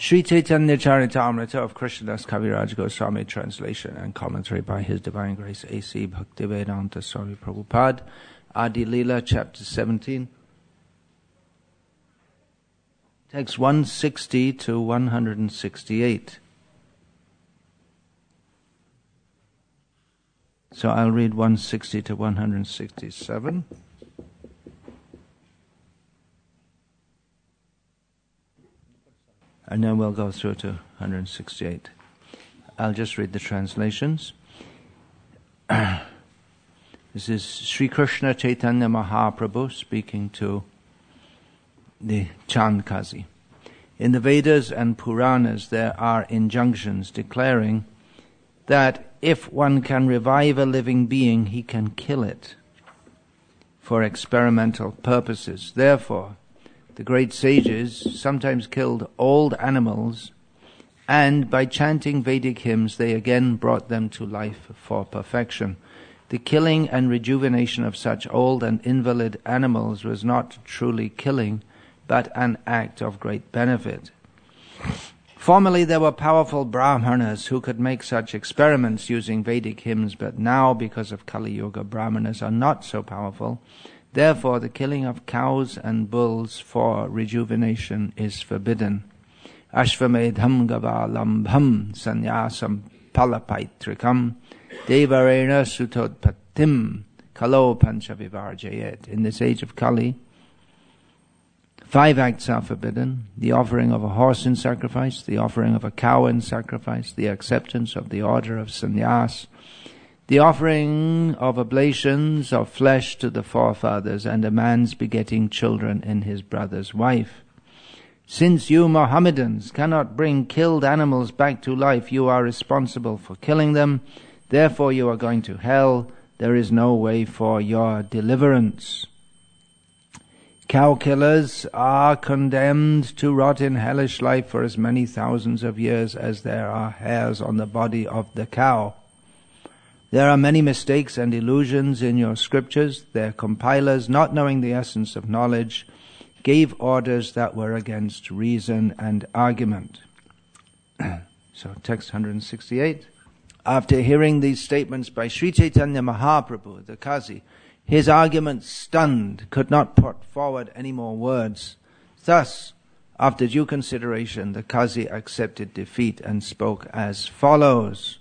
Sri Chaitanya Charitamrita of Krishnadas Kaviraj Goswami, translation and commentary by His Divine Grace A.C. Bhaktivedanta Swami Prabhupada, Adi Leela, chapter 17, text 160 to 168. So I'll read 160 to 167. And then we'll go through to 168. I'll just read the translations. This is Sri Krishna Chaitanya Mahaprabhu speaking to the Chandkazi. In the Vedas and Puranas there are injunctions declaring that if one can revive a living being, he can kill it for experimental purposes. Therefore, the great sages sometimes killed old animals, and by chanting Vedic hymns, they again brought them to life for perfection. The killing and rejuvenation of such old and invalid animals was not truly killing, but an act of great benefit. Formerly there were powerful brahmanas who could make such experiments using Vedic hymns, but now, because of Kali Yuga, brahmanas are not so powerful. Therefore, the killing of cows and bulls for rejuvenation is forbidden. Ashvamedham gavalambham sanyasam palapaitrikam devarena sutodpatim kalo panchavivarjayet. In this age of Kali, 5 acts are forbidden: the offering of a horse in sacrifice, the offering of a cow in sacrifice, the acceptance of the order of sannyas, the offering of oblations of flesh to the forefathers, and a man's begetting children in his brother's wife. Since you Mohammedans cannot bring killed animals back to life, you are responsible for killing them. Therefore you are going to hell. There is no way for your deliverance. Cow killers are condemned to rot in hellish life for as many thousands of years as there are hairs on the body of the cow. There are many mistakes and illusions in your scriptures. Their compilers, not knowing the essence of knowledge, gave orders that were against reason and argument. So, text 168. After hearing these statements by Sri Chaitanya Mahaprabhu, the Kazi, his argument stunned, could not put forward any more words. Thus, after due consideration, the Kazi accepted defeat and spoke as follows.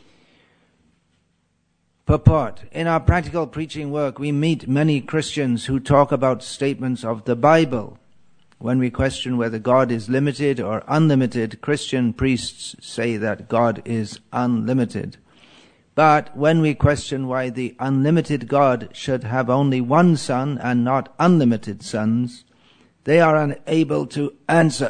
Purport. In our practical preaching work, we meet many Christians who talk about statements of the Bible. When we question whether God is limited or unlimited, Christian priests say that God is unlimited. But when we question why the unlimited God should have only one son and not unlimited sons, they are unable to answer.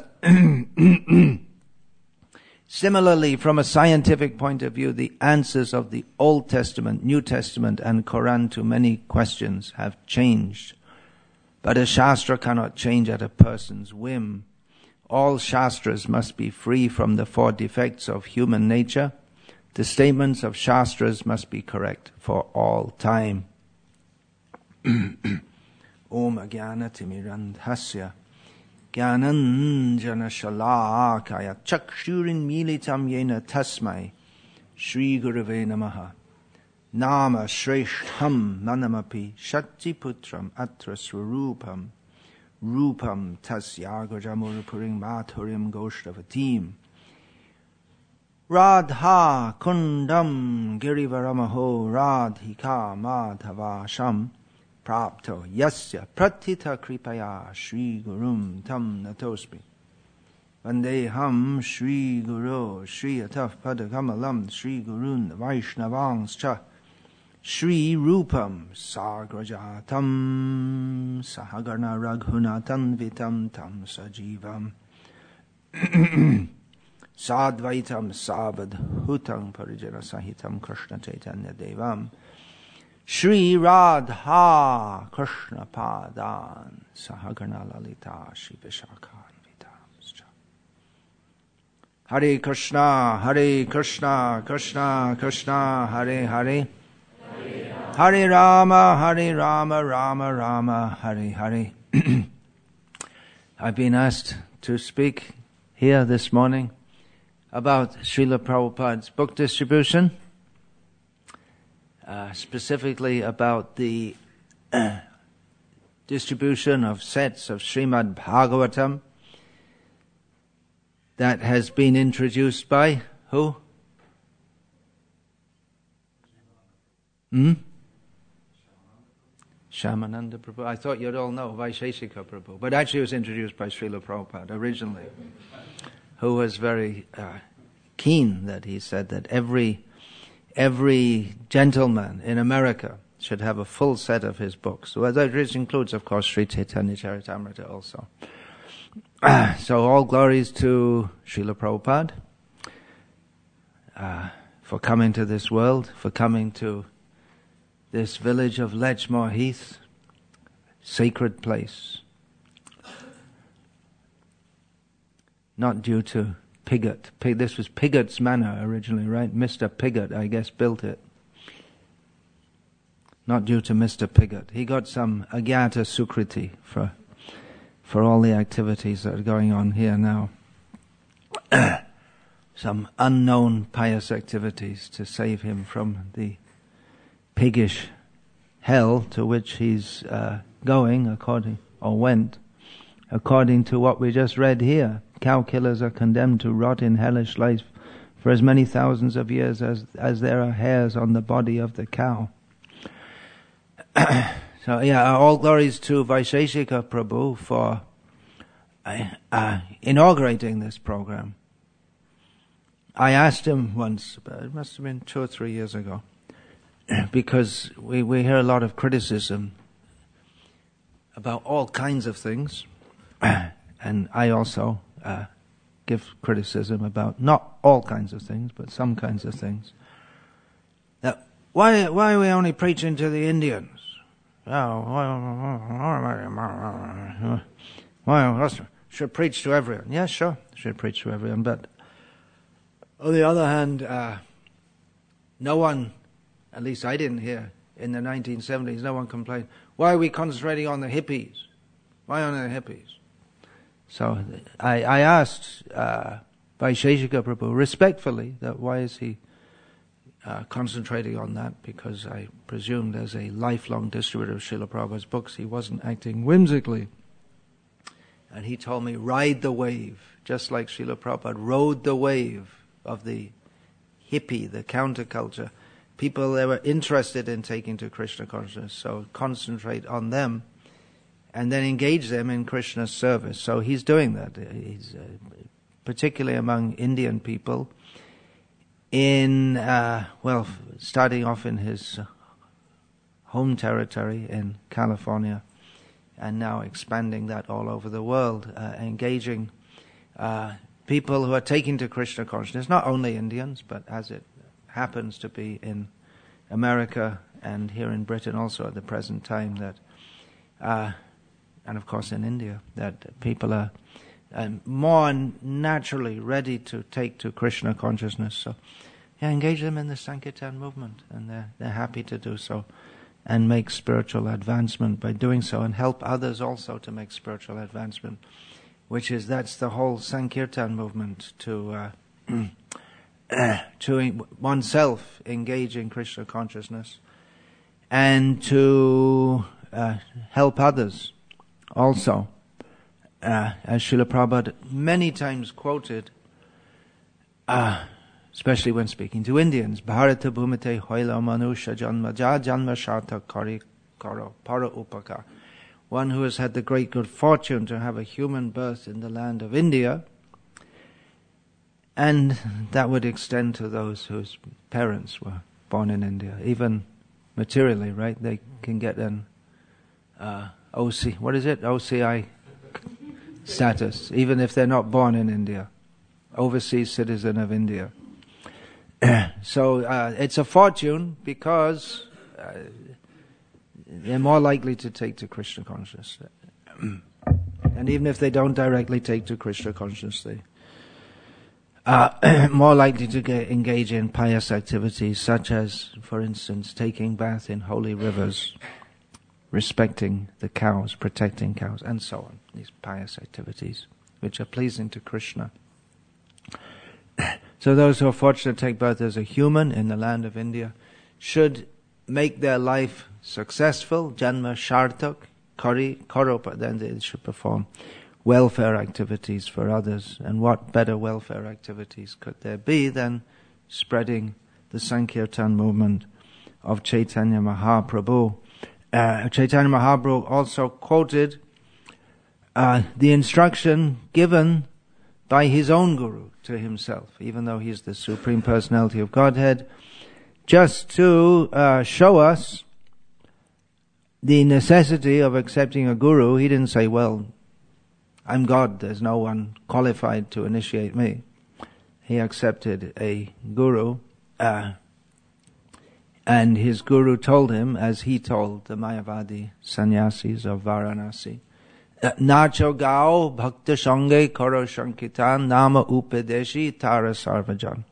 Similarly, from a scientific point of view, the answers of the Old Testament, New Testament, and Quran to many questions have changed. But a Shastra cannot change at a person's whim. All Shastras must be free from the 4 defects of human nature. The statements of Shastras must be correct for all time. Om Ajnana Timirandhasya Jnananjana Shalakaya Chakshurin Militam Yena Tasmai Shri Gurave Namaha Nama Shreshtham Nanamapi Shaktiputram Atra Swarupam Rupam Tasya Gajamurupurim Mathurim Goshtavatim Radha Kundam Girivaramaho Radhika Madhavasham Prapto Yasya Pratita Kripaya Shri Gurum Tam Natosmi Vandeham Shri Guru Shri Ataf Padakamalam Shri Gurun Vaishnavangscha Shri Rupam Sagrajatam Sahagarna Raghunatam Vitam Tam Sajivam Sadvaitam Savadhutam Parijana Sahitam Krishna Chaitanya Devam Shri Radha Krishna Padan Sahagarna Lalita Shri Vishakhan Vitamscha. Hare Krishna, Hare Krishna, Krishna Krishna, Hare Hare, Hare Rama, Hare Rama, Rama Rama, Hare Hare. I've been asked to speak here this morning about Srila Prabhupada's book distribution, specifically about the distribution of sets of Srimad Bhagavatam that has been introduced by who? Shyamananda Prabhu. I thought you'd all know Vaisheshika Prabhu, but actually it was introduced by Srila Prabhupada originally, who was very keen that he said that every gentleman in America should have a full set of his books. Well, that includes, of course, Sri Chaitanya Charitamrita also. So all glories to Srila Prabhupada for coming to this world, for coming to this village of Lechmore Heath, sacred place. Not due to Piggott. This was Piggott's manor originally, right? Mr. Piggott, I guess, built it. Not due to Mr. Piggott. He got some agyata sukriti for all the activities that are going on here now. Some unknown pious activities to save him from the piggish hell to which he's going, went, according to what we just read here. Cow killers are condemned to rot in hellish life for as many thousands of years as there are hairs on the body of the cow. So all glories to Vaisheshika Prabhu for inaugurating this program. I asked him once, but it must have been 2 or 3 years ago, because we hear a lot of criticism about all kinds of things, and I also give criticism about not all kinds of things, but some kinds of things. That why are we only preaching to the Indians? Well, should preach to everyone. Yeah, sure, should preach to everyone, but on the other hand, no one, at least I didn't hear in the 1970s, no one complained, why are we concentrating on the hippies? Why on the hippies? So I asked Vaisheshika Prabhu respectfully that why is he concentrating on that, because I presumed as a lifelong distributor of Srila Prabhupada's books he wasn't acting whimsically. And he told me, ride the wave, just like Srila Prabhupada rode the wave of the hippie, the counterculture. People that were interested in taking to Krishna consciousness, so concentrate on them and then engage them in Krishna's service. So he's doing that. He's particularly among Indian people in, starting off in his home territory in California and now expanding that all over the world, engaging people who are taking to Krishna consciousness, not only Indians, but as it happens to be in America and here in Britain also at the present time, that, and of course in India, that people are more naturally ready to take to Krishna consciousness. So, engage them in the Sankirtan movement, and they're happy to do so, and make spiritual advancement by doing so, and help others also to make spiritual advancement, that's the whole Sankirtan movement, to oneself engage in Krishna consciousness and to help others also. As Srila Prabhupada many times quoted, especially when speaking to Indians, Bharata bhumite hoila manusha janma ja janma shartha kari karo para upaka. One who has had the great good fortune to have a human birth in the land of India, and that would extend to those whose parents were born in India, even materially, right? They can get an OCI status, even if they're not born in India, overseas citizen of India. So it's a fortune because they're more likely to take to Krishna consciousness. And even if they don't directly take to Krishna consciousness, they are more likely to engage in pious activities such as, for instance, taking bath in holy rivers, respecting the cows, protecting cows, and so on. These pious activities which are pleasing to Krishna. So those who are fortunate to take birth as a human in the land of India should make their life successful, janma shartak, karo, then they should perform welfare activities for others. And what better welfare activities could there be than spreading the Sankirtan movement of Chaitanya Mahaprabhu? Chaitanya Mahaprabhu also quoted the instruction given by his own guru to himself, even though he's the Supreme Personality of Godhead, just to show us the necessity of accepting a guru. He didn't say, well, I'm God, there's no one qualified to initiate me. He accepted a guru, and his guru told him, as he told the Mayavadi sannyasis of Varanasi, Nacho gao bhakta sange karo sankitan nama upadeshi tara sarvajan.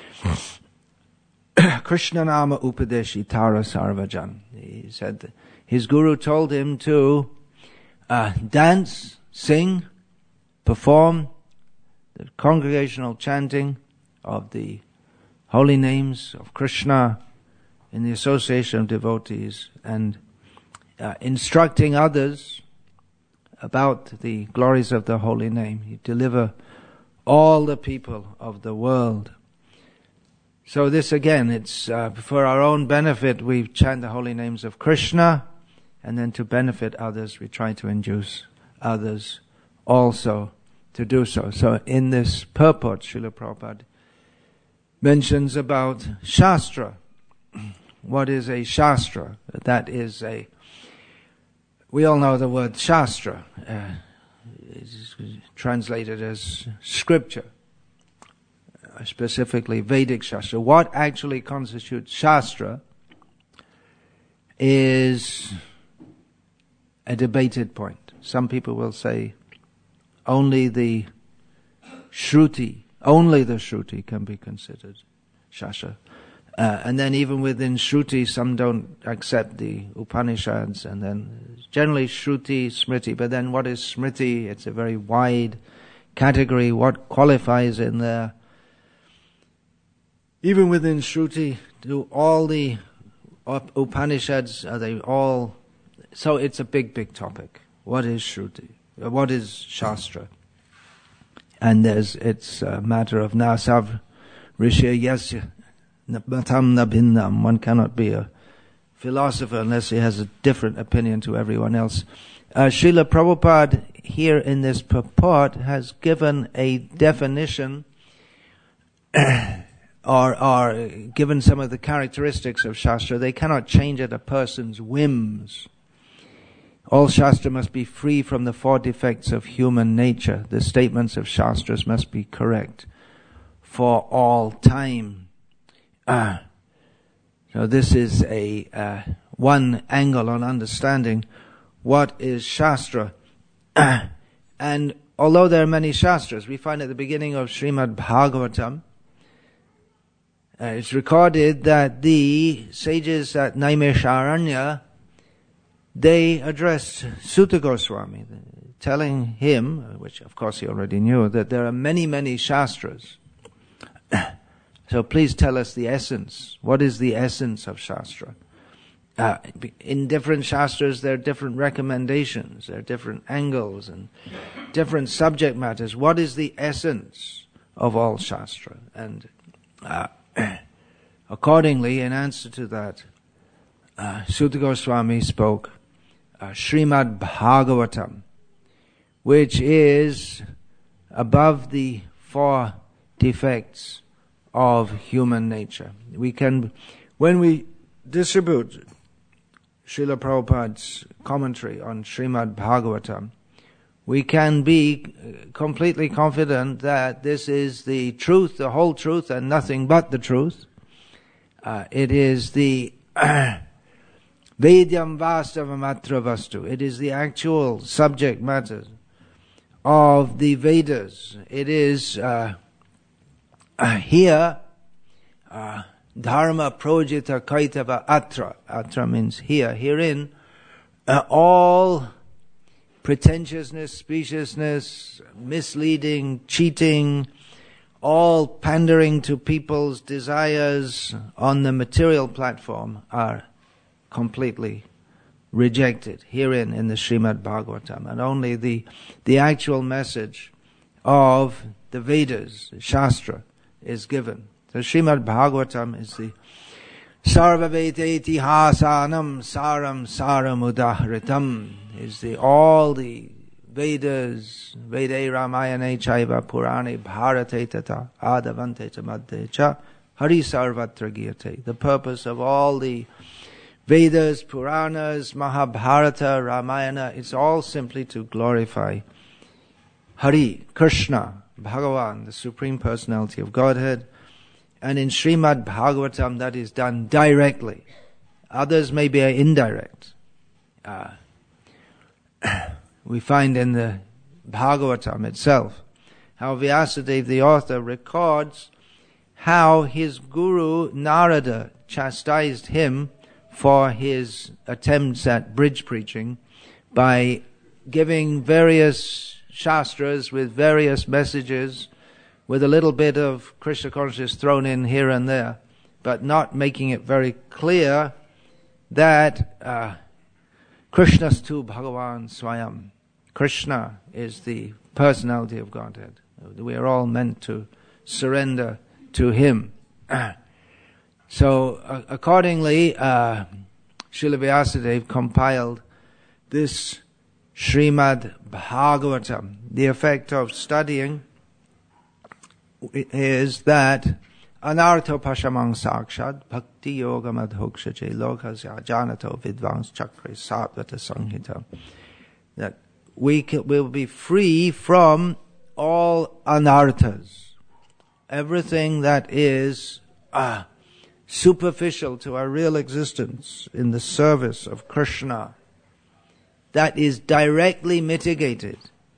Krishna nama upadeshi tara sarvajan. He said his guru told him to dance, sing, perform the congregational chanting of the holy names of Krishna in the association of devotees, and instructing others about the glories of the holy name. You deliver all the people of the world. So this again, it's for our own benefit we chant the holy names of Krishna, and then to benefit others we try to induce others also to do so. So in this purport, Srila Prabhupada mentions about Shastra. What is a Shastra? That is we all know the word Shastra. It's translated as scripture, specifically Vedic Shastra. What actually constitutes Shastra is a debated point. Some people will say only the Shruti can be considered Shastra. And then even within Shruti, some don't accept the Upanishads, and then generally Shruti, Smriti. But then what is Smriti? It's a very wide category. What qualifies in there? Even within Shruti, do all the Upanishads, are they all... So it's a big, big topic. What is Shruti? What is Shastra? And it's a matter of nasav rishya yasya matam nabhinnam. One cannot be a philosopher unless he has a different opinion to everyone else. Srila Prabhupada here in this purport has given a definition or given some of the characteristics of Shastra. They cannot change at a person's whims. All Shastra must be free from the 4 defects of human nature. The statements of Shastras must be correct for all time. So this is a one angle on understanding what is Shastra. And although there are many Shastras, we find at the beginning of Srimad Bhagavatam, it's recorded that the sages at Naimesharanya, they addressed Sutta Goswami, telling him, which of course he already knew, that there are many, many Shastras. So please tell us the essence. What is the essence of Shastra? In different Shastras there are different recommendations, there are different angles and different subject matters. What is the essence of all Shastra? And accordingly, in answer to that, Sutta Goswami spoke Srimad Bhagavatam, which is above the 4 defects of human nature. When we distribute Srila Prabhupada's commentary on Srimad Bhagavatam, we can be completely confident that this is the truth, the whole truth, and nothing but the truth. It is the Vedyam Vastavamatra Vastu. It is the actual subject matter of the Vedas. It is here Dharma Projita Kaitava Atra. Atra means here. Herein all pretentiousness, speciousness, misleading, cheating, all pandering to people's desires on the material platform are completely rejected herein in the Srimad Bhagavatam, and only the actual message of the Vedas, the Shastra, is given. So Srimad Bhagavatam is the Sarva Veda Itihasanam Saram Saramudahritam, is all the Vedas, Vede Ramayane Chaiva Purane Bharate Tata Adavante Tamadde Cha Hari Sarvatra Giyate. The purpose of all the Vedas, Puranas, Mahabharata, Ramayana, it's all simply to glorify Hari, Krishna, Bhagavan, the Supreme Personality of Godhead. And in Srimad Bhagavatam that is done directly. Others may be indirect. We find in the Bhagavatam itself how Vyasadeva, the author, records how his guru Narada chastised him for his attempts at bridge preaching by giving various shastras with various messages with a little bit of Krishna consciousness thrown in here and there, but not making it very clear that Krishnastu Bhagavan Swayam. Krishna is the personality of Godhead. We are all meant to surrender to Him. So, accordingly, Srila Vyasadeva compiled this Srimad Bhagavatam. The effect of studying is that Anartho Pashamang Sakshad Bhakti Yoga Madhokshache Lokasya Janato Vidvans Chakre Satvata Sanghita. That we will be free from all anarthas. Everything that is superficial to our real existence in the service of Krishna, that is directly mitigated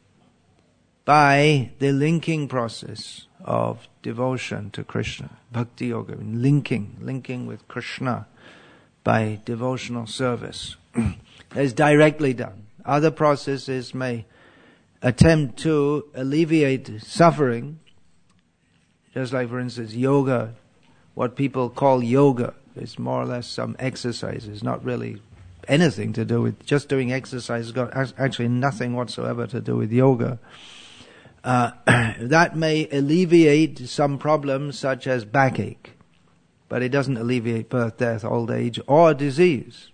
by the linking process of devotion to Krishna, Bhakti Yoga, linking with Krishna by devotional service. That is directly done. Other processes may attempt to alleviate suffering, just like, for instance, yoga. What people call yoga is more or less some exercise. It's not really anything to do with just doing exercise. It's got actually nothing whatsoever to do with yoga. That may alleviate some problems such as backache, but it doesn't alleviate birth, death, old age, or disease.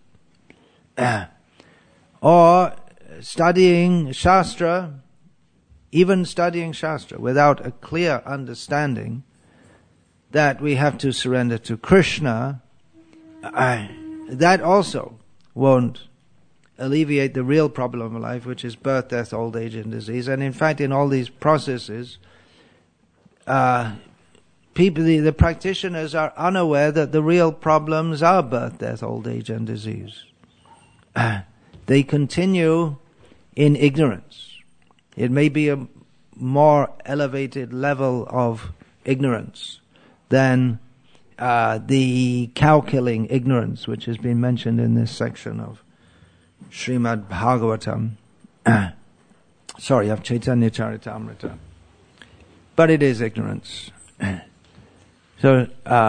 Or studying Shastra, even studying Shastra without a clear understanding that we have to surrender to Krishna, that also won't alleviate the real problem of life, which is birth, death, old age, and disease. And in fact, in all these processes, the practitioners are unaware that the real problems are birth, death, old age, and disease. They continue in ignorance. It may be a more elevated level of ignorance than the cow-killing ignorance, which has been mentioned in this section of Srimad Bhagavatam. Of Chaitanya Charitamrita. But it is ignorance. So,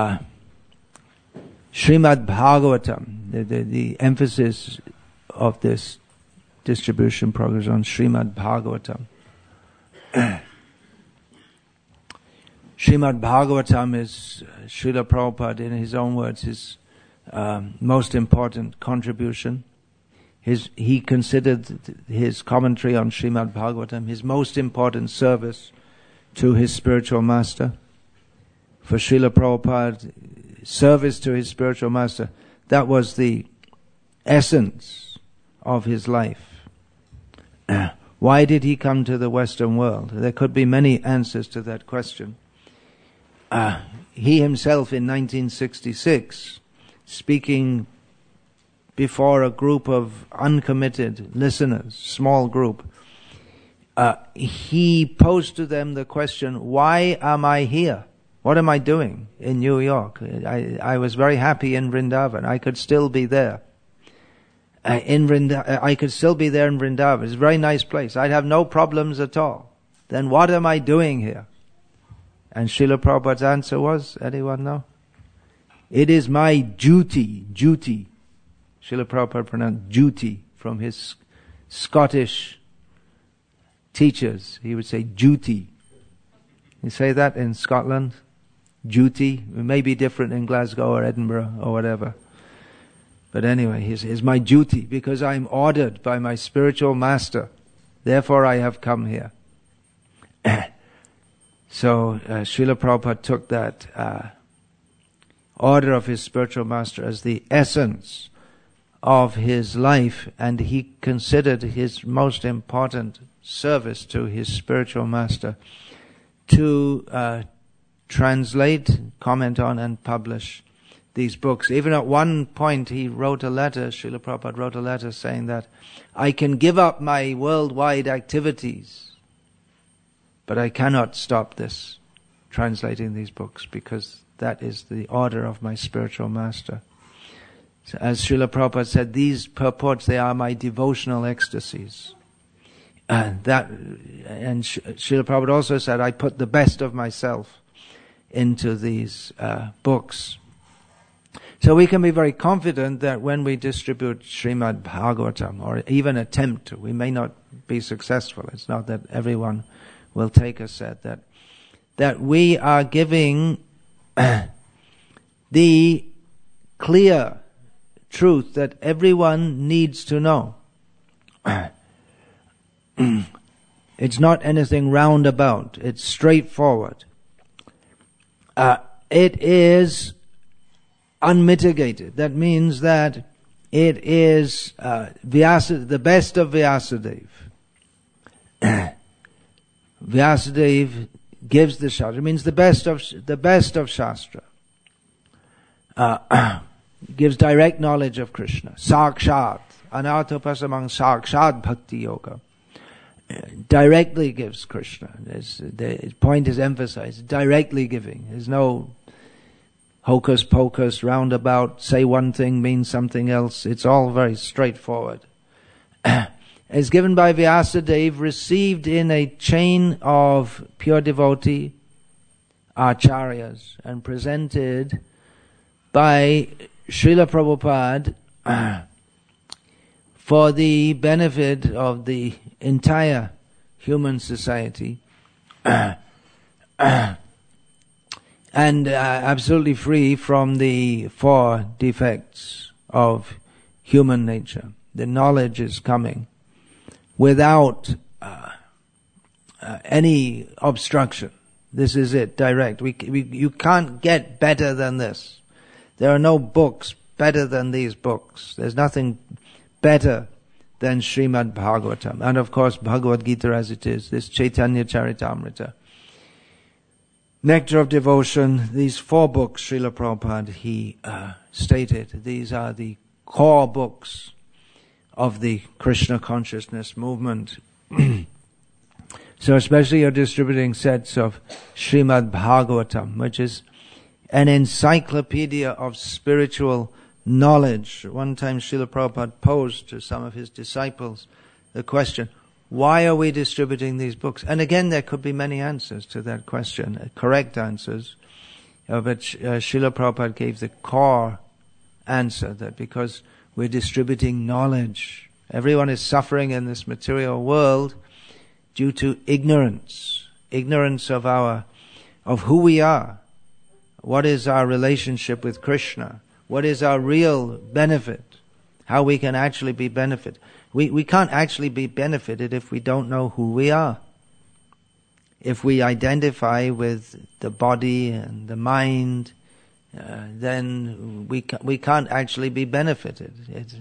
Srimad Bhagavatam, the emphasis of this distribution program is on Srimad Bhagavatam. Srimad Bhagavatam is Srila Prabhupada, in his own words, his most important contribution. He considered his commentary on Srimad Bhagavatam his most important service to his spiritual master. For Srila Prabhupada, service to his spiritual master, that was the essence of his life. Why did he come to the Western world? There could be many answers to that question. He himself in 1966, speaking before a group of uncommitted listeners, small group, he posed to them the question, why am I here? What am I doing in New York? I was very happy in Vrindavan. I could still be there. I could still be there in Vrindavan. It's a very nice place. I'd have no problems at all. Then what am I doing here? And Srila Prabhupada's answer was, anyone know? It is my duty. Srila Prabhupada pronounced duty from his Scottish teachers. He would say duty. You say that in Scotland? Duty. It may be different in Glasgow or Edinburgh or whatever. But anyway, it's my duty because I'm ordered by my spiritual master. Therefore I have come here. So Srila Prabhupada took that order of his spiritual master as the essence of his life, and he considered his most important service to his spiritual master to translate, comment on, and publish these books. Even at one point he wrote a letter, Srila Prabhupada wrote a letter saying that I can give up my worldwide activities, but I cannot stop this, translating these books, because that is the order of my spiritual master. So as Srila Prabhupada said, these purports, they are my devotional ecstasies. And Srila Prabhupada also said, I put the best of myself into these books. So we can be very confident that when we distribute Srimad Bhagavatam, or even attempt to, we may not be successful. It's not that everyone will take a set. That we are giving the clear truth that everyone needs to know. It's not anything roundabout. It's straightforward. It is unmitigated. That means that it is the best of Vyasadeva. Vyasadeva gives the Shastra. It means the best of Shastra. Gives direct knowledge of Krishna. Sakshat. Anarthopasamang Sakshat Bhakti Yoga. Directly gives Krishna. The point is emphasized. Directly giving. There's no hocus pocus, roundabout, say one thing, mean something else. It's all very straightforward. It's given by Vyasadeva, received in a chain of pure devotee acharyas, and presented by Srila Prabhupada for the benefit of the entire human society, and absolutely free from the 4 defects of human nature. The knowledge is coming without any obstruction. This is it, direct. You can't get better than this. There are no books better than these books. There's nothing better than Srimad Bhagavatam. And of course, Bhagavad Gita as it is, this Chaitanya Charitamrita. Nectar of Devotion, these 4 books, Srila Prabhupada, he stated, these are the core books of the Krishna consciousness movement. So especially you're distributing sets of Srimad Bhagavatam, which is an encyclopedia of spiritual knowledge. One time Srila Prabhupada posed to some of his disciples the question, why are we distributing these books? And again, there could be many answers to that question, correct answers. But Srila Prabhupada gave the core answer, that because we're distributing knowledge. Everyone is suffering in this material world due to ignorance of who we are. What is our relationship with Krishna? What is our real benefit? How we can actually be benefited? We can't actually be benefited if we don't know who we are. If we identify with the body and the mind, then we can't actually be benefited. It's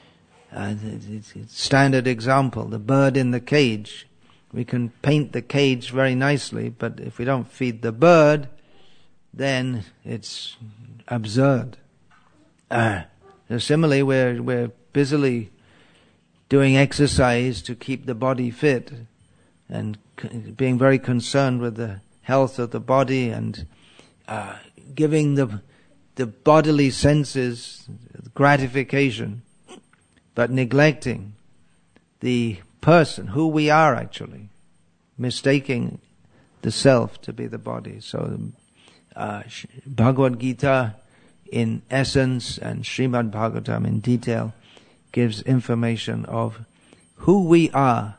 a standard example, the bird in the cage. We can paint the cage very nicely, but if we don't feed the bird, then it's absurd. Similarly, we're busily doing exercise to keep the body fit and being very concerned with the health of the body and giving the bodily senses gratification, but neglecting the person, who we are actually, mistaking the self to be the body. So Bhagavad Gita in essence and Srimad Bhagavatam in detail gives information of who we are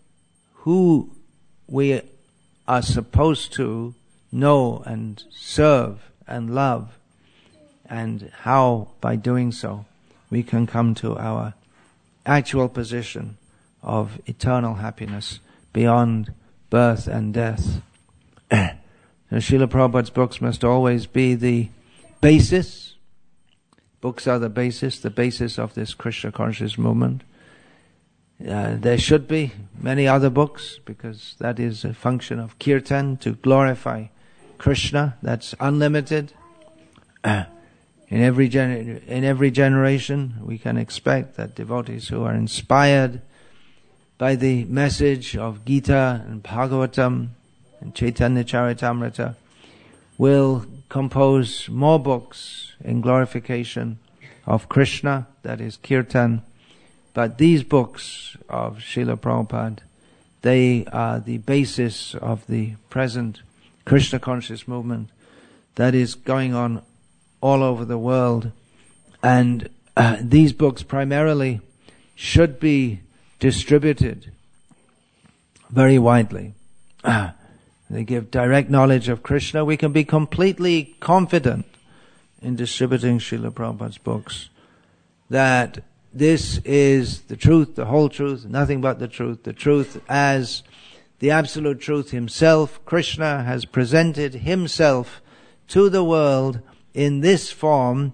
supposed to know and serve and love, and how by doing so we can come to our actual position of eternal happiness beyond birth and death. Srila Prabhupada's books must always be the basis. Books are the basis of this Krishna conscious movement. There should be many other books, because that is a function of kirtan, to glorify Krishna. That's unlimited. In every generation, we can expect that devotees who are inspired by the message of Gita and Bhagavatam and Chaitanya Charitamrita will compose more books in glorification of Krishna, that is kirtan. But these books of Srila Prabhupada, they are the basis of the present Krishna conscious movement that is going on all over the world. And these books primarily should be distributed very widely. They give direct knowledge of Krishna. We can be completely confident in distributing Srila Prabhupada's books that this is the truth, the whole truth, nothing but the truth as the absolute truth himself. Krishna has presented himself to the world in this form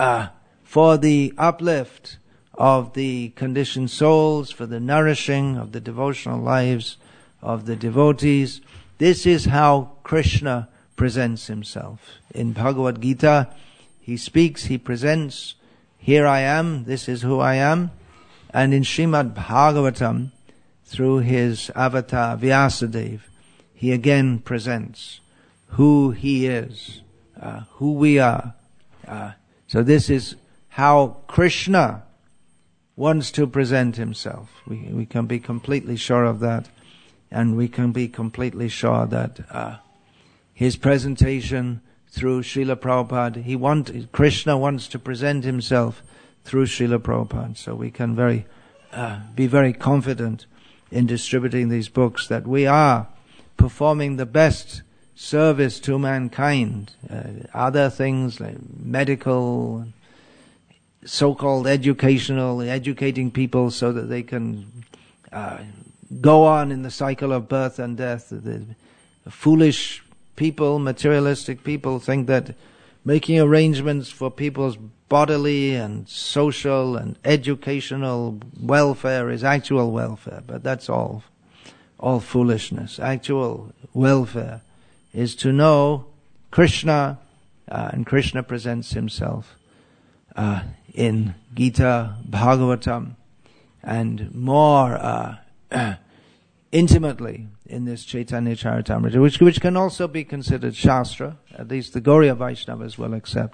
for the uplift of the conditioned souls, for the nourishing of the devotional lives of the devotees. This is how Krishna presents himself. In Bhagavad Gita, he speaks, he presents, here I am, this is who I am. And in Srimad Bhagavatam, through his avatar Vyasadeva, he again presents who he is, who we are. So this is how Krishna wants to present himself. We can be completely sure of that. And we can be completely sure that his presentation through Srila Prabhupada, Krishna wants to present himself through Srila Prabhupada. So we can be very confident in distributing these books that we are performing the best service to mankind. Other things like medical, so-called educating people so that they can go on in the cycle of birth and death. The foolish people, materialistic people, think that making arrangements for people's bodily and social and educational welfare is actual welfare, but that's all foolishness. Actual welfare is to know Krishna, and Krishna presents himself in Gita, Bhagavatam, and more intimately in this Chaitanya Charitamrita, which can also be considered Shastra. At least the Gauriya Vaishnavas will accept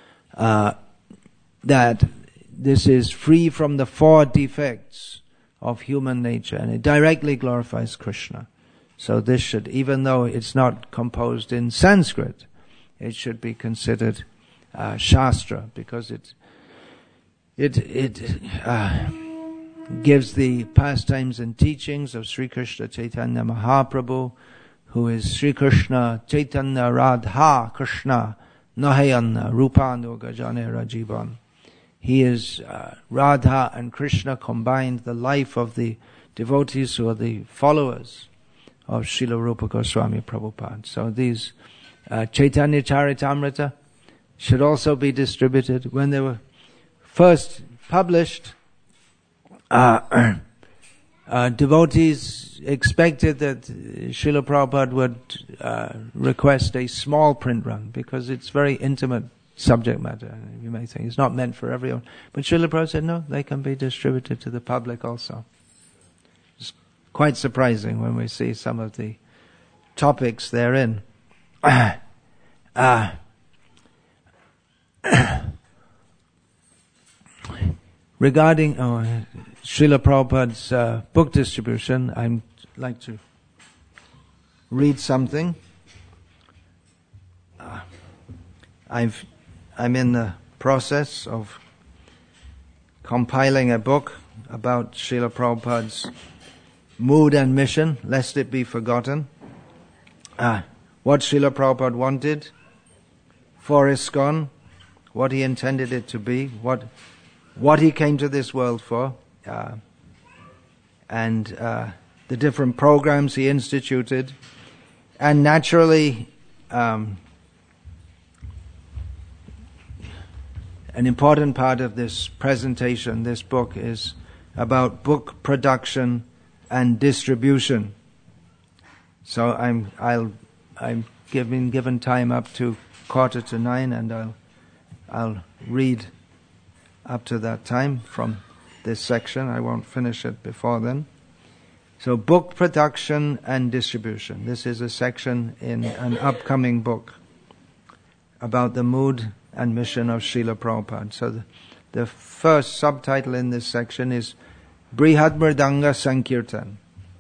that this is free from the 4 defects of human nature, and it directly glorifies Krishna. So this should, even though it's not composed in Sanskrit, it should be considered Shastra, because it gives the pastimes and teachings of Sri Krishna Chaitanya Mahaprabhu, who is Sri Krishna Chaitanya Radha Krishna Nahayana Rupanu Gajane Rajivan. He is Radha and Krishna combined, the life of the devotees who are the followers of Srila Rupa Goswami Prabhupada. So these Chaitanya Charitamrita should also be distributed. When they were first published, devotees expected that Srila Prabhupada would request a small print run, because it's very intimate subject matter. You may think it's not meant for everyone. But Srila Prabhupada said, no, they can be distributed to the public also. It's quite surprising when we see some of the topics therein. Regarding Srila Prabhupada's book distribution, I'd like to read something. I'm in the process of compiling a book about Srila Prabhupada's mood and mission, lest it be forgotten. What Srila Prabhupada wanted for ISKCON, what he intended it to be, what he came to this world for, and the different programs he instituted. And naturally, an important part of this presentation, this book, is about book production and distribution. So I'm given time up to 8:45, and I'll read up to that time from this section. I won't finish it before then. So, book production and distribution. This is a section in an upcoming book about the mood and mission of Srila Prabhupada. So the first subtitle in this section is Brihad Mridanga Sankirtan.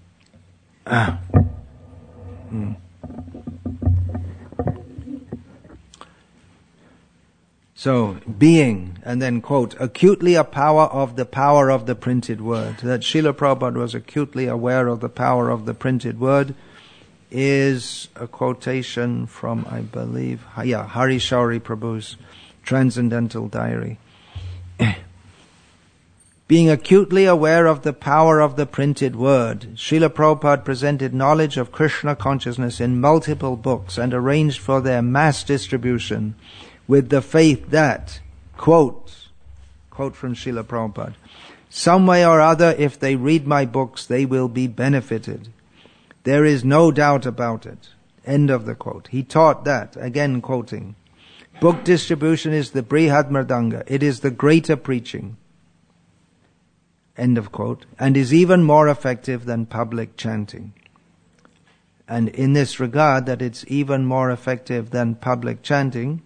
So, being, and then quote, acutely a power of the printed word. That Srila Prabhupada was acutely aware of the power of the printed word is a quotation from, I believe, Hari Shauri Prabhu's Transcendental Diary. Being acutely aware of the power of the printed word, Srila Prabhupada presented knowledge of Krishna consciousness in multiple books and arranged for their mass distribution with the faith that, quote from Srila Prabhupada, some way or other, if they read my books, they will be benefited. There is no doubt about it. End of the quote. He taught that, again quoting, book distribution is the Brihad Mridanga. It is the greater preaching. End of quote. And is even more effective than public chanting. And in this regard, that it's even more effective than public chanting,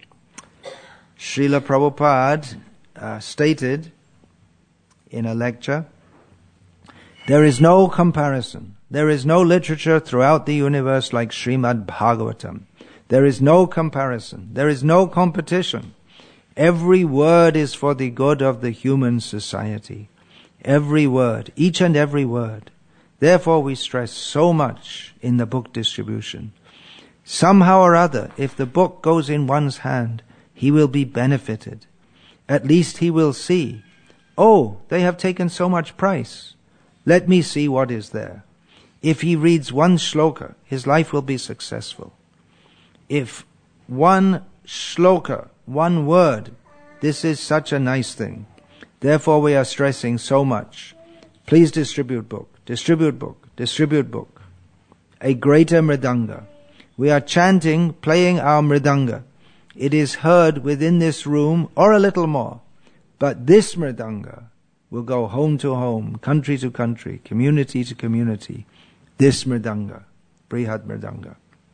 Srila Prabhupada stated in a lecture, there is no comparison. There is no literature throughout the universe like Srimad Bhagavatam. There is no comparison. There is no competition. Every word is for the good of the human society. Every word, each and every word. Therefore we stress so much in the book distribution. Somehow or other, if the book goes in one's hand, he will be benefited. At least he will see, oh, they have taken so much price. Let me see what is there. If he reads one shloka, his life will be successful. If one shloka, one word, this is such a nice thing. Therefore we are stressing so much. Please distribute book, distribute book, distribute book. A greater mridanga. We are chanting, playing our mridanga. It is heard within this room or a little more. But this mridanga will go home to home, country to country, community to community. This mridanga, Brihad Mridanga.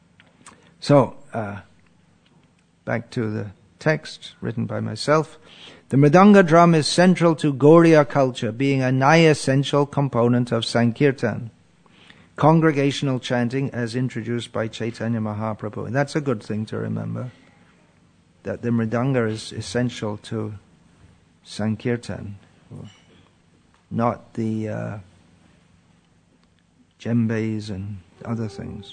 So, back to the text written by myself. The mridanga drum is central to Gauriya culture, being a nigh-essential component of Sankirtan, congregational chanting as introduced by Chaitanya Mahaprabhu. And that's a good thing to remember, that the mridanga is essential to Sankirtan, not the djembes and other things.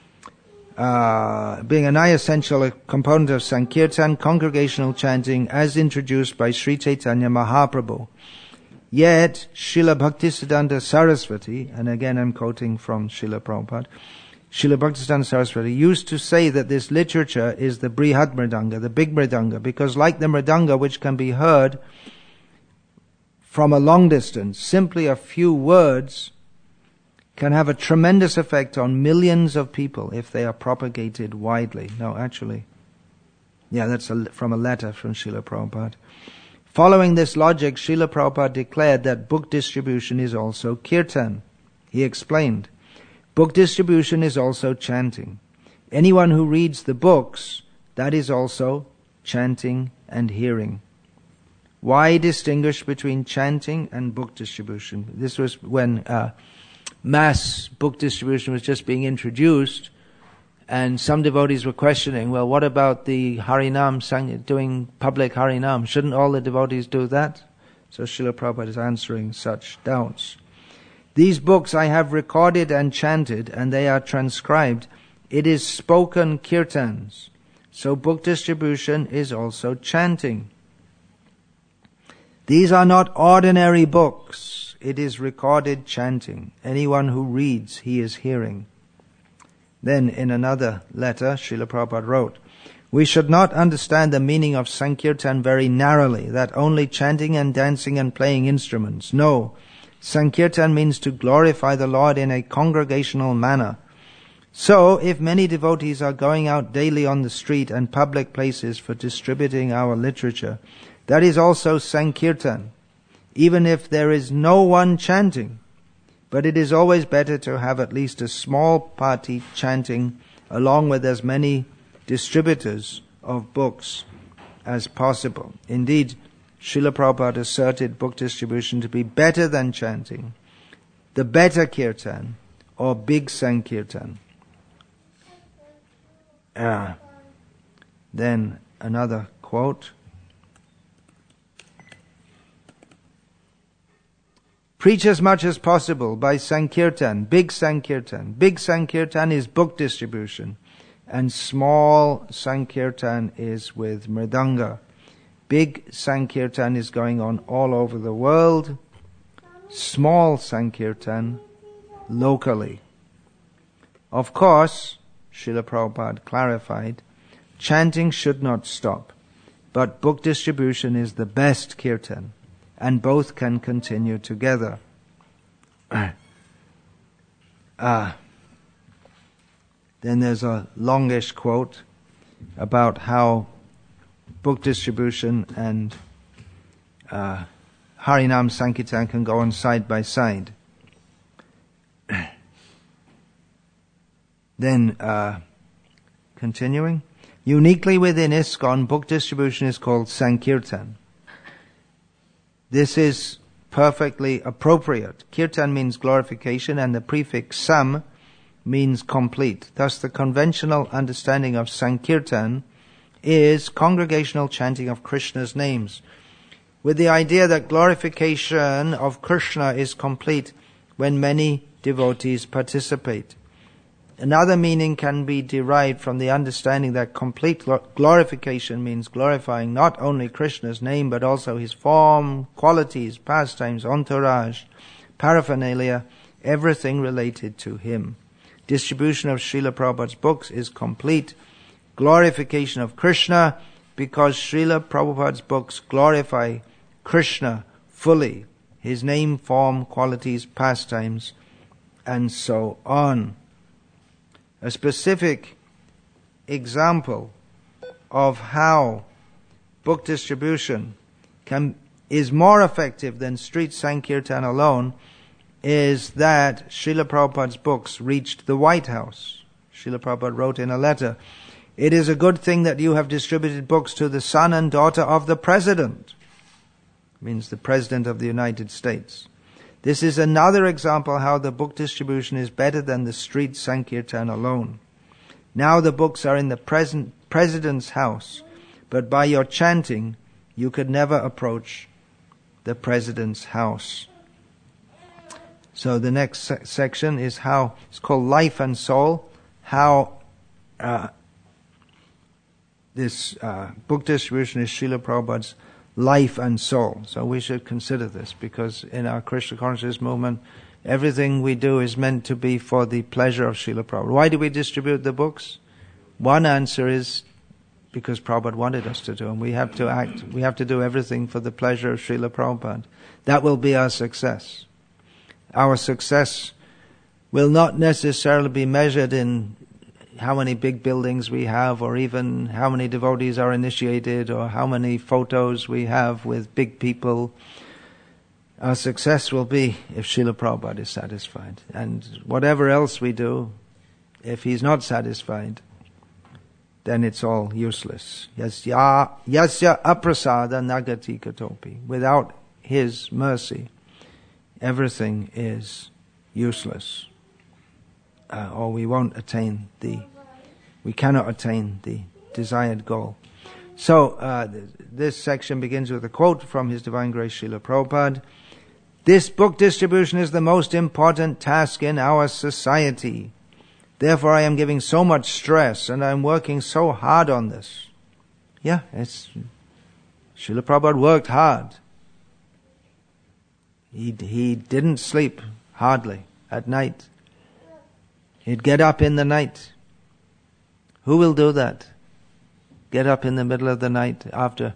Being a nigh-essential component of Sankirtan, congregational chanting as introduced by Sri Chaitanya Mahaprabhu. Yet, Srila Bhaktisiddhanta Saraswati, and again I'm quoting from Srila Prabhupada, Srila Bhaktisiddhanta Saraswati used to say that this literature is the Brihad Mridanga, the big Mridanga, because like the Mridanga which can be heard from a long distance, simply a few words can have a tremendous effect on millions of people if they are propagated widely. No, actually, that's from a letter from Srila Prabhupada. Following this logic, Srila Prabhupada declared that book distribution is also kirtan. He explained, book distribution is also chanting. Anyone who reads the books, that is also chanting and hearing. Why distinguish between chanting and book distribution? This was when mass book distribution was just being introduced. And some devotees were questioning, well, what about the Harinam, doing public Harinam? Shouldn't all the devotees do that? So Srila Prabhupada is answering such doubts. These books I have recorded and chanted, and they are transcribed. It is spoken kirtans. So book distribution is also chanting. These are not ordinary books. It is recorded chanting. Anyone who reads, he is hearing. Then in another letter, Srila Prabhupada wrote, we should not understand the meaning of Sankirtan very narrowly, that only chanting and dancing and playing instruments. No, Sankirtan means to glorify the Lord in a congregational manner. So, if many devotees are going out daily on the street and public places for distributing our literature, that is also Sankirtan, even if there is no one chanting. But it is always better to have at least a small party chanting along with as many distributors of books as possible. Indeed, Srila Prabhupada asserted book distribution to be better than chanting, the better kirtan or big Sankirtan. Then another quote. Preach as much as possible by Sankirtan, big Sankirtan. Big Sankirtan is book distribution, and small Sankirtan is with Mridanga. Big Sankirtan is going on all over the world. Small Sankirtan locally. Of course, Srila Prabhupada clarified, chanting should not stop, but book distribution is the best kirtan, and both can continue together. Then there's a longish quote about how book distribution and Harinam Sankirtan can go on side by side. Then, continuing, uniquely within ISKCON, book distribution is called Sankirtan. This is perfectly appropriate. Kirtan means glorification, and the prefix sam means complete. Thus, the conventional understanding of Sankirtan is congregational chanting of Krishna's names, with the idea that glorification of Krishna is complete when many devotees participate. Another meaning can be derived from the understanding that complete glorification means glorifying not only Krishna's name but also his form, qualities, pastimes, entourage, paraphernalia, everything related to him. Distribution of Srila Prabhupada's books is complete glorification of Krishna because Srila Prabhupada's books glorify Krishna fully, his name, form, qualities, pastimes, and so on. A specific example of how book distribution is more effective than street Sankirtan alone is that Srila Prabhupada's books reached the White House. Srila Prabhupada wrote in a letter, "It is a good thing that you have distributed books to the son and daughter of the President." Means the President of the United States. This is another example how the book distribution is better than the street Sankirtan alone. Now the books are in the President's house, but by your chanting, you could never approach the President's house. So the next section is how, it's called Life and Soul, how this book distribution is Srila Prabhupada's life and soul. So we should consider this, because in our Krishna consciousness movement, everything we do is meant to be for the pleasure of Srila Prabhupada. Why do we distribute the books? One answer is because Prabhupada wanted us to do, and we have to do everything for the pleasure of Srila Prabhupada. That will be our success. Our success will not necessarily be measured in how many big buildings we have, or even how many devotees are initiated, or how many photos we have with big people. Our success will be if Srila Prabhupada is satisfied. And whatever else we do, if he's not satisfied, then it's all useless. Yasya aprasada nagati katopi. Without his mercy, everything is useless. Or we won't attain the we cannot attain the desired goal. So, this section begins with a quote from His Divine Grace Srila Prabhupada. This book distribution is the most important task in our society. Therefore, I am giving so much stress and I am working so hard on this. Yeah, Srila Prabhupada worked hard. He didn't sleep hardly at night. He'd get up in the night. Who will do that? Get up in the middle of the night after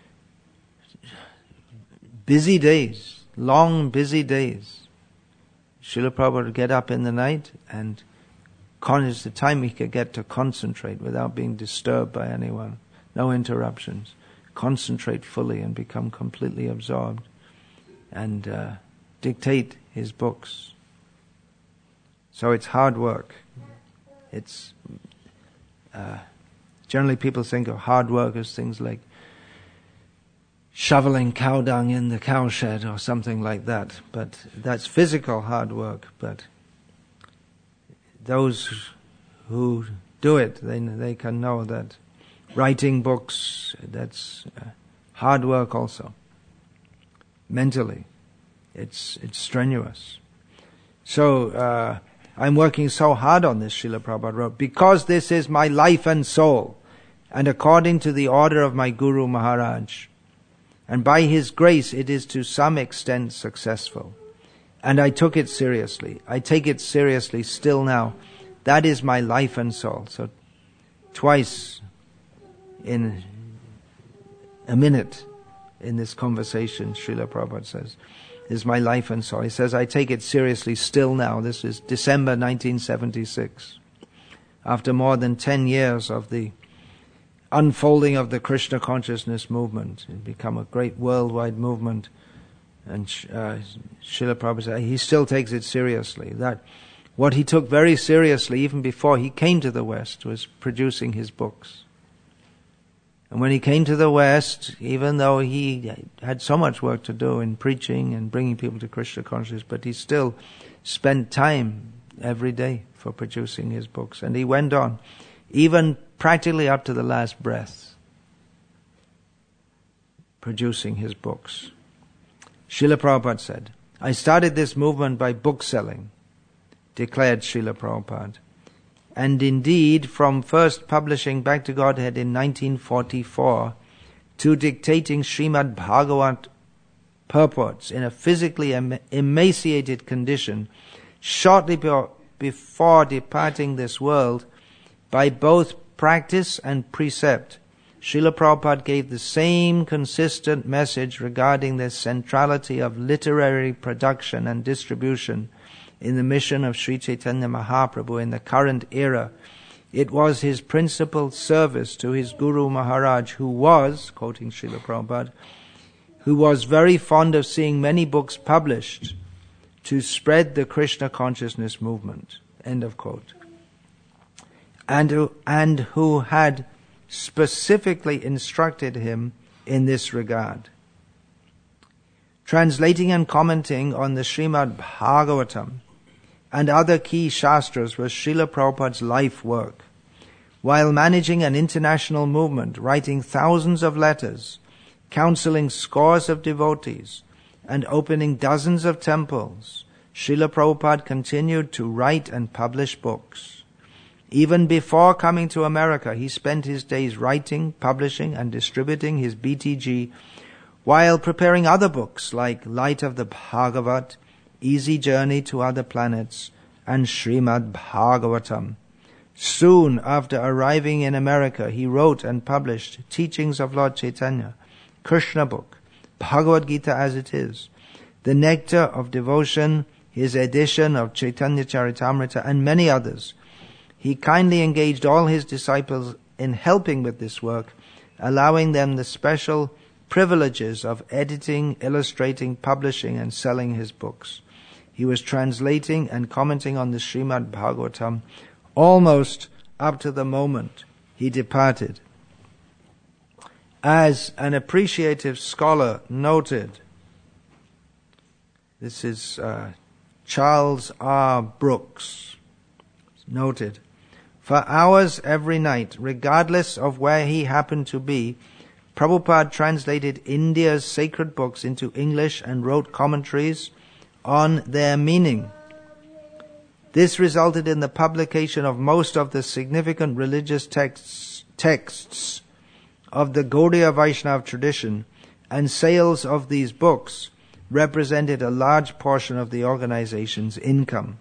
busy days, long busy days. Srila Prabhupada would get up in the night and it's the time he could get to concentrate without being disturbed by anyone. No interruptions. Concentrate fully and become completely absorbed and dictate his books. So it's hard work. It's generally people think of hard work as things like shoveling cow dung in the cowshed or something like that. But that's physical hard work. But those who do it, they can know that writing books, that's hard work also. Mentally, it's strenuous. So I'm working so hard on this, Srila Prabhupada wrote, because this is my life and soul, and according to the order of my Guru Maharaj. And by his grace it is to some extent successful. And I took it seriously. I take it seriously still now. That is my life and soul. So twice in a minute in this conversation, Srila Prabhupada says, is my life and soul. He says, I take it seriously still now. This is December 1976. After more than 10 years of the unfolding of the Krishna consciousness movement, it become a great worldwide movement. And Srila Prabhupada said, he still takes it seriously. That what he took very seriously even before he came to the West was producing his books. And when he came to the West, even though he had so much work to do in preaching and bringing people to Krishna consciousness, but he still spent time every day for producing his books. And he went on, even practically up to the last breath, producing his books. Srila Prabhupada said, I started this movement by book selling, declared Srila Prabhupada. And indeed, from first publishing Back to Godhead in 1944 to dictating Srimad Bhagavat purports in a physically emaciated condition shortly before departing this world, by both practice and precept, Srila Prabhupada gave the same consistent message regarding the centrality of literary production and distribution in the mission of Sri Chaitanya Mahaprabhu in the current era. It was his principal service to his Guru Maharaj, who was, quoting Srila Prabhupada, who was very fond of seeing many books published to spread the Krishna consciousness movement. End of quote. And who had specifically instructed him in this regard. Translating and commenting on the Srimad Bhagavatam and other key shastras was Srila Prabhupada's life work. While managing an international movement, writing thousands of letters, counseling scores of devotees, and opening dozens of temples, Srila Prabhupada continued to write and publish books. Even before coming to America, he spent his days writing, publishing, and distributing his BTG, while preparing other books like Light of the Bhagavat, Easy Journey to Other Planets, and Srimad Bhagavatam. Soon after arriving in America, he wrote and published Teachings of Lord Chaitanya, Krishna book, Bhagavad Gita as it is, The Nectar of Devotion, his edition of Chaitanya Charitamrita, and many others. He kindly engaged all his disciples in helping with this work, allowing them the special privileges of editing, illustrating, publishing, and selling his books. He was translating and commenting on the Srimad Bhagavatam almost up to the moment he departed. As an appreciative scholar noted, this is Charles R. Brooks, noted, For hours every night, regardless of where he happened to be, Prabhupada translated India's sacred books into English and wrote commentaries on their meaning. This resulted in the publication of most of the significant religious texts of the Gaudiya Vaishnava tradition, and sales of these books represented a large portion of the organization's income.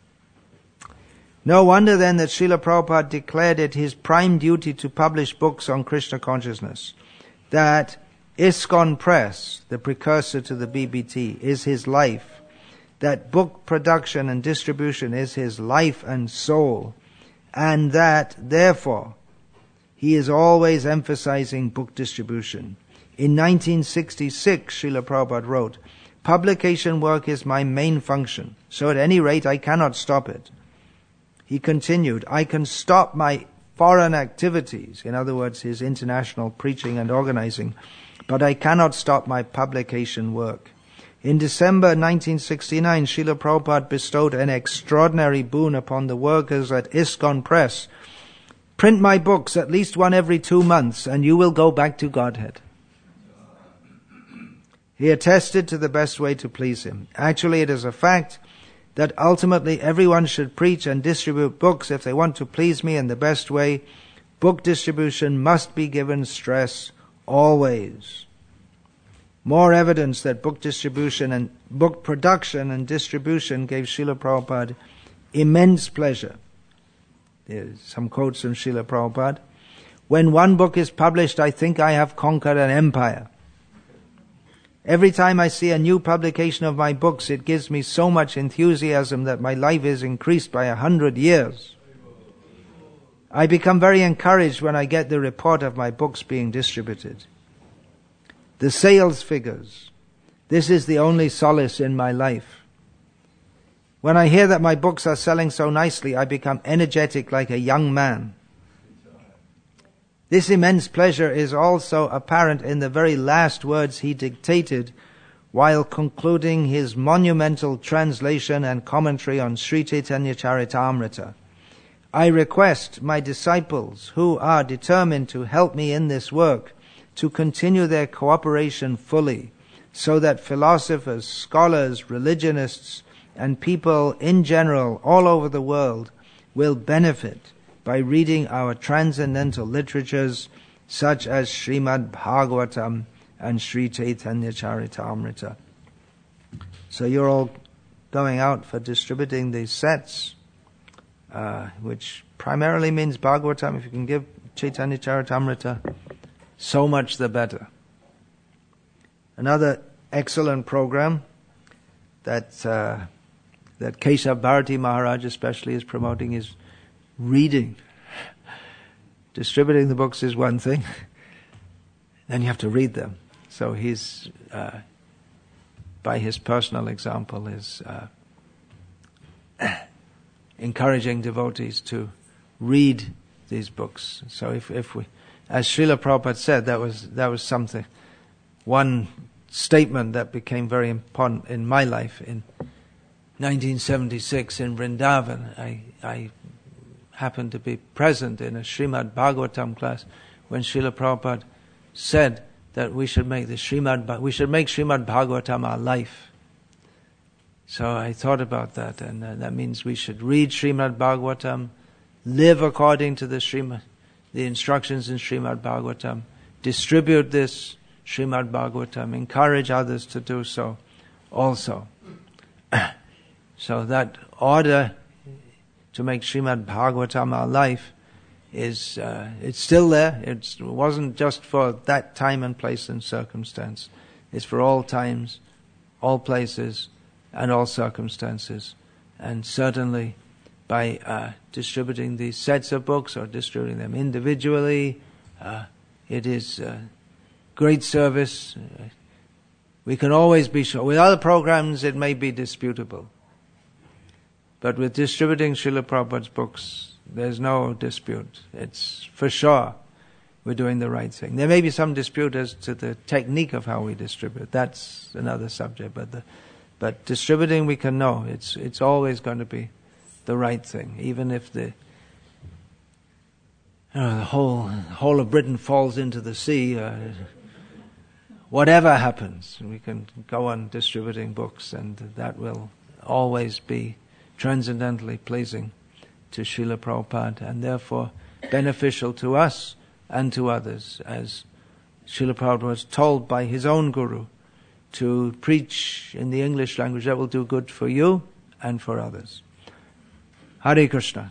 No wonder then that Srila Prabhupada declared it his prime duty to publish books on Krishna consciousness, that ISKCON Press, the precursor to the BBT, is his life, that book production and distribution is his life and soul, and that, therefore, he is always emphasizing book distribution. In 1966, Srila Prabhupada wrote, "Publication work is my main function, so at any rate I cannot stop it." He continued, "I can stop my foreign activities," in other words, his international preaching and organizing, "but I cannot stop my publication work." In December 1969, Srila Prabhupada bestowed an extraordinary boon upon the workers at ISKCON Press. "Print my books at least one every 2 months, and you will go back to Godhead." He attested to the best way to please him. Actually, it is a fact that ultimately everyone should preach and distribute books if they want to please me in the best way. Book distribution must be given stress always. More evidence that book distribution and book production and distribution gave Srila Prabhupada immense pleasure. There's some quotes from Srila Prabhupada. "When one book is published, I think I have conquered an empire. Every time I see a new publication of my books, it gives me so much enthusiasm that my life is increased by 100 years. I become very encouraged when I get the report of my books being distributed. The sales figures, this is the only solace in my life. When I hear that my books are selling so nicely, I become energetic like a young man. This immense pleasure is also apparent in the very last words he dictated while concluding his monumental translation and commentary on Sri Chaitanya Charitamrita. I request my disciples who are determined to help me in this work to continue their cooperation fully, so that philosophers, scholars, religionists, and people in general all over the world will benefit by reading our transcendental literatures such as Srimad Bhagavatam and Sri Chaitanya Charitamrita." So you're all going out for distributing these sets, which primarily means Bhagavatam. If you can give Chaitanya Charitamrita, so much the better. Another excellent program that Keshav Bharati Maharaj especially is promoting is reading. Distributing the books is one thing, then you have to read them. So he's, by his personal example, is encouraging devotees to read these books. So if we, as Srila Prabhupada said, that was something, one statement that became very important in my life. In 1976 in Vrindavan, I happened to be present in a Srimad Bhagavatam class when Srila Prabhupada said that we should make Srimad Bhagavatam our life. So I thought about that, and that means we should read Srimad Bhagavatam, live according to the instructions in Srimad Bhagavatam, distribute this Srimad Bhagavatam, encourage others to do so also. So that order to make Srimad Bhagavatam our life is, it's still there. It wasn't just for that time and place and circumstance. It's for all times, all places, and all circumstances. And certainly by distributing these sets of books or distributing them individually, it is great service. We can always be sure. With other programs it may be disputable. But with distributing Srila Prabhupada's books, there's no dispute. It's for sure we're doing the right thing. There may be some dispute as to the technique of how we distribute. That's another subject. But distributing, we can know it's always going to be the right thing, even if the whole of Britain falls into the sea. Whatever happens, we can go on distributing books, and that will always be transcendently pleasing to Srila Prabhupada, and therefore beneficial to us and to others, as Srila Prabhupada was told by his own guru to preach in the English language. That will do good for you and for others. Hare Krishna.